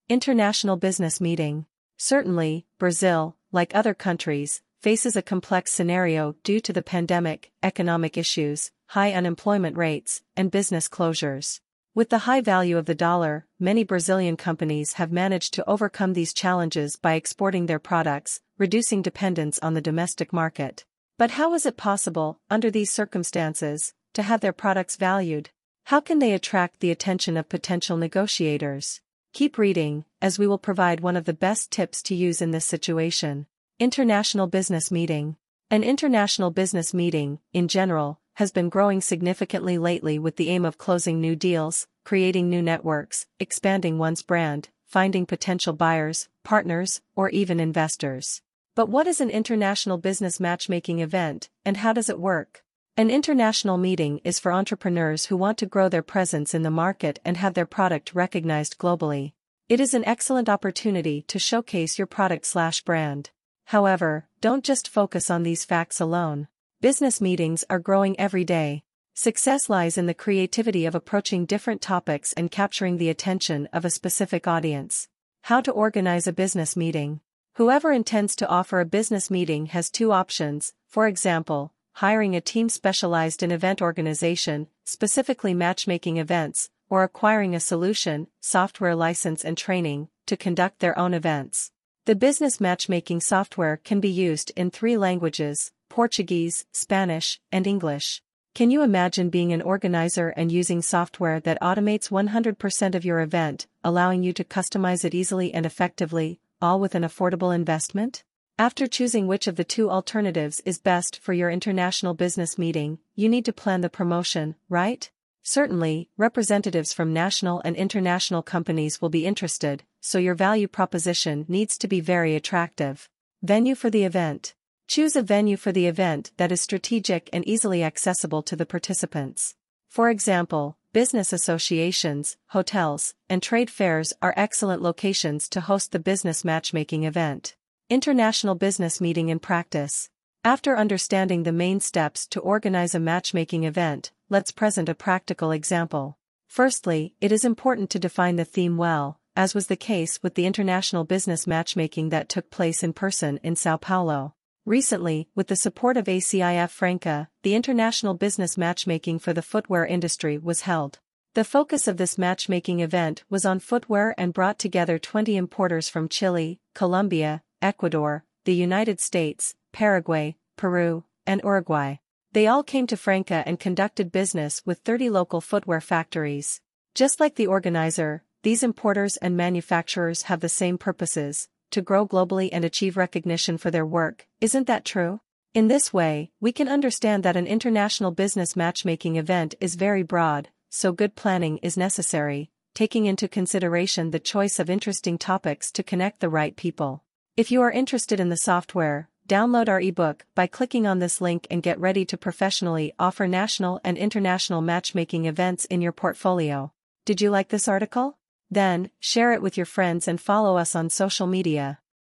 International business meeting. Certainly, Brazil, like other countries, faces a complex scenario due to the pandemic, economic issues, high unemployment rates, and business closures. With the high value of the dollar, many Brazilian companies have managed to overcome these challenges by exporting their products, reducing dependence on the domestic market. But how is it possible, under these circumstances, to have their products valued? How can they attract the attention of potential negotiators? Keep reading, as we will provide one of the best tips to use in this situation. International business meeting. An international business meeting, in general, has been growing significantly lately with the aim of closing new deals, creating new networks, expanding one's brand, finding potential buyers, partners, or even investors. But what is an international business matchmaking event, and how does it work? An international meeting is for entrepreneurs who want to grow their presence in the market and have their product recognized globally. It is an excellent opportunity to showcase your product/brand. However, don't just focus on these facts alone. Business meetings are growing every day. Success lies in the creativity of approaching different topics and capturing the attention of a specific audience. How to organize a business meeting. Whoever intends to offer a business meeting has two options, for example, hiring a team specialized in event organization, specifically matchmaking events, or acquiring a solution, software license and training, to conduct their own events. The business matchmaking software can be used in 3 languages, Portuguese, Spanish, and English. Can you imagine being an organizer and using software that automates 100% of your event, allowing you to customize it easily and effectively, all with an affordable investment? After choosing which of the 2 alternatives is best for your international business meeting, you need to plan the promotion, right? Certainly, representatives from national and international companies will be interested, so your value proposition needs to be very attractive. Venue for the event. Choose a venue for the event that is strategic and easily accessible to the participants. For example, business associations, hotels, and trade fairs are excellent locations to host the business matchmaking event. International business meeting in practice. After understanding the main steps to organize a matchmaking event, let's present a practical example. Firstly, it is important to define the theme well, as was the case with the international business matchmaking that took place in person in São Paulo. Recently, with the support of ACIF Franca, the international business matchmaking for the footwear industry was held. The focus of this matchmaking event was on footwear and brought together 20 importers from Chile, Colombia, Ecuador, the United States, Paraguay, Peru, and Uruguay. They all came to Franca and conducted business with 30 local footwear factories. Just like the organizer, these importers and manufacturers have the same purposes: to grow globally and achieve recognition for their work. Isn't that true? In this way, we can understand that an international business matchmaking event is very broad, so good planning is necessary, taking into consideration the choice of interesting topics to connect the right people. If you are interested in the software, download our ebook by clicking on this link and get ready to professionally offer national and international matchmaking events in your portfolio. Did you like this article? Then, share it with your friends and follow us on social media.